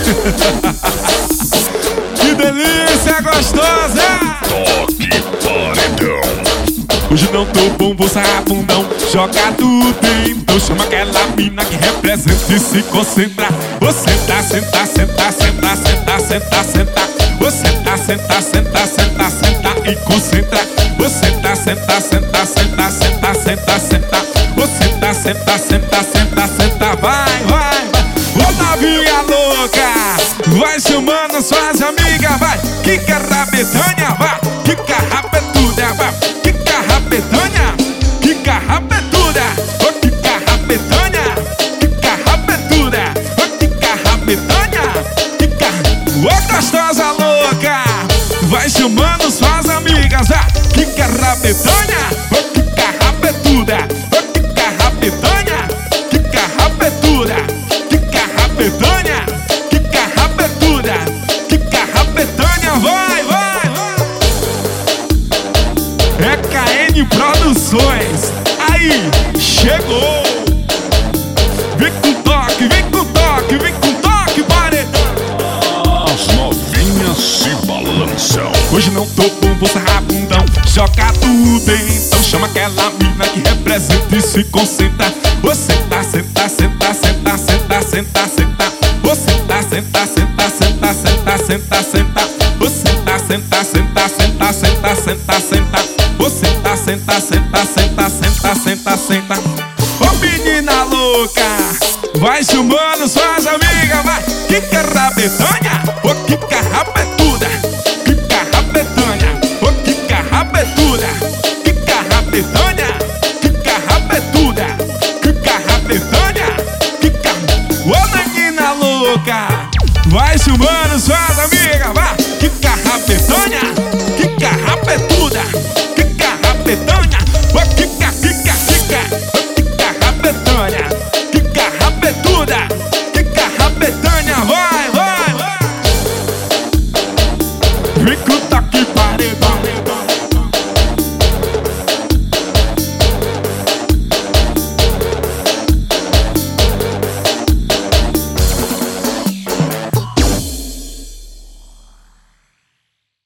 Que delícia gostosa! Toque paredão. Hoje não tô bom, vou sarrabundão. Joga tudo, então chama aquela mina que representa e se concentra. Você tá, senta, senta, senta, senta, senta, senta. Você tá, senta, senta, senta, senta e concentra. Você tá, senta, senta, senta, senta, senta, senta. Você tá, senta, senta, senta, senta. Vai, vai, vai. Ô novinha louca, vai chamando suas amigas, vai. Quica rabetânia, vai. Quica rabetuda, vai. Quica rabetânia, quica rabetuda. Ô quica rabetânia, quica rabetuda. Ô quica rabetânia, quica. Ô gostosa louca, vai chamando suas amigas, vai. Quica rabetânia, ô quica rabetuda. Ô quica rabetânia, quica rabetuda. Quica rabetânia, quica rabetuda. Quica rabetânia, vai, vai, vai. É KN Produções. Aí, chegou. Vem com toque, vem com toque, vem com toque, paredão. As novinhas se balançam. Hoje não tô bom, vou sarrabundão. Joga tudo, então chama aquela mina que representa e se concentra. Você tá, senta, senta, senta, senta, senta, senta. Você tá, senta, senta, senta, senta, senta, senta. Você tá, senta, senta, senta, senta, senta, senta. Você tá, senta, senta, senta, senta, senta, senta. Ô menina louca, vai chamando suas amigas, vai. Quica rabetânia, ô quica rabetuda. Quica rabetânia, ô quica rabetuda. Quica rabetânia, quica rabetuda. Quica rabetânia, quica. Ô menina louca, vai chamando suas amigas, vai. Quica rabetânia, quica rabetuda. Quica rabetânia.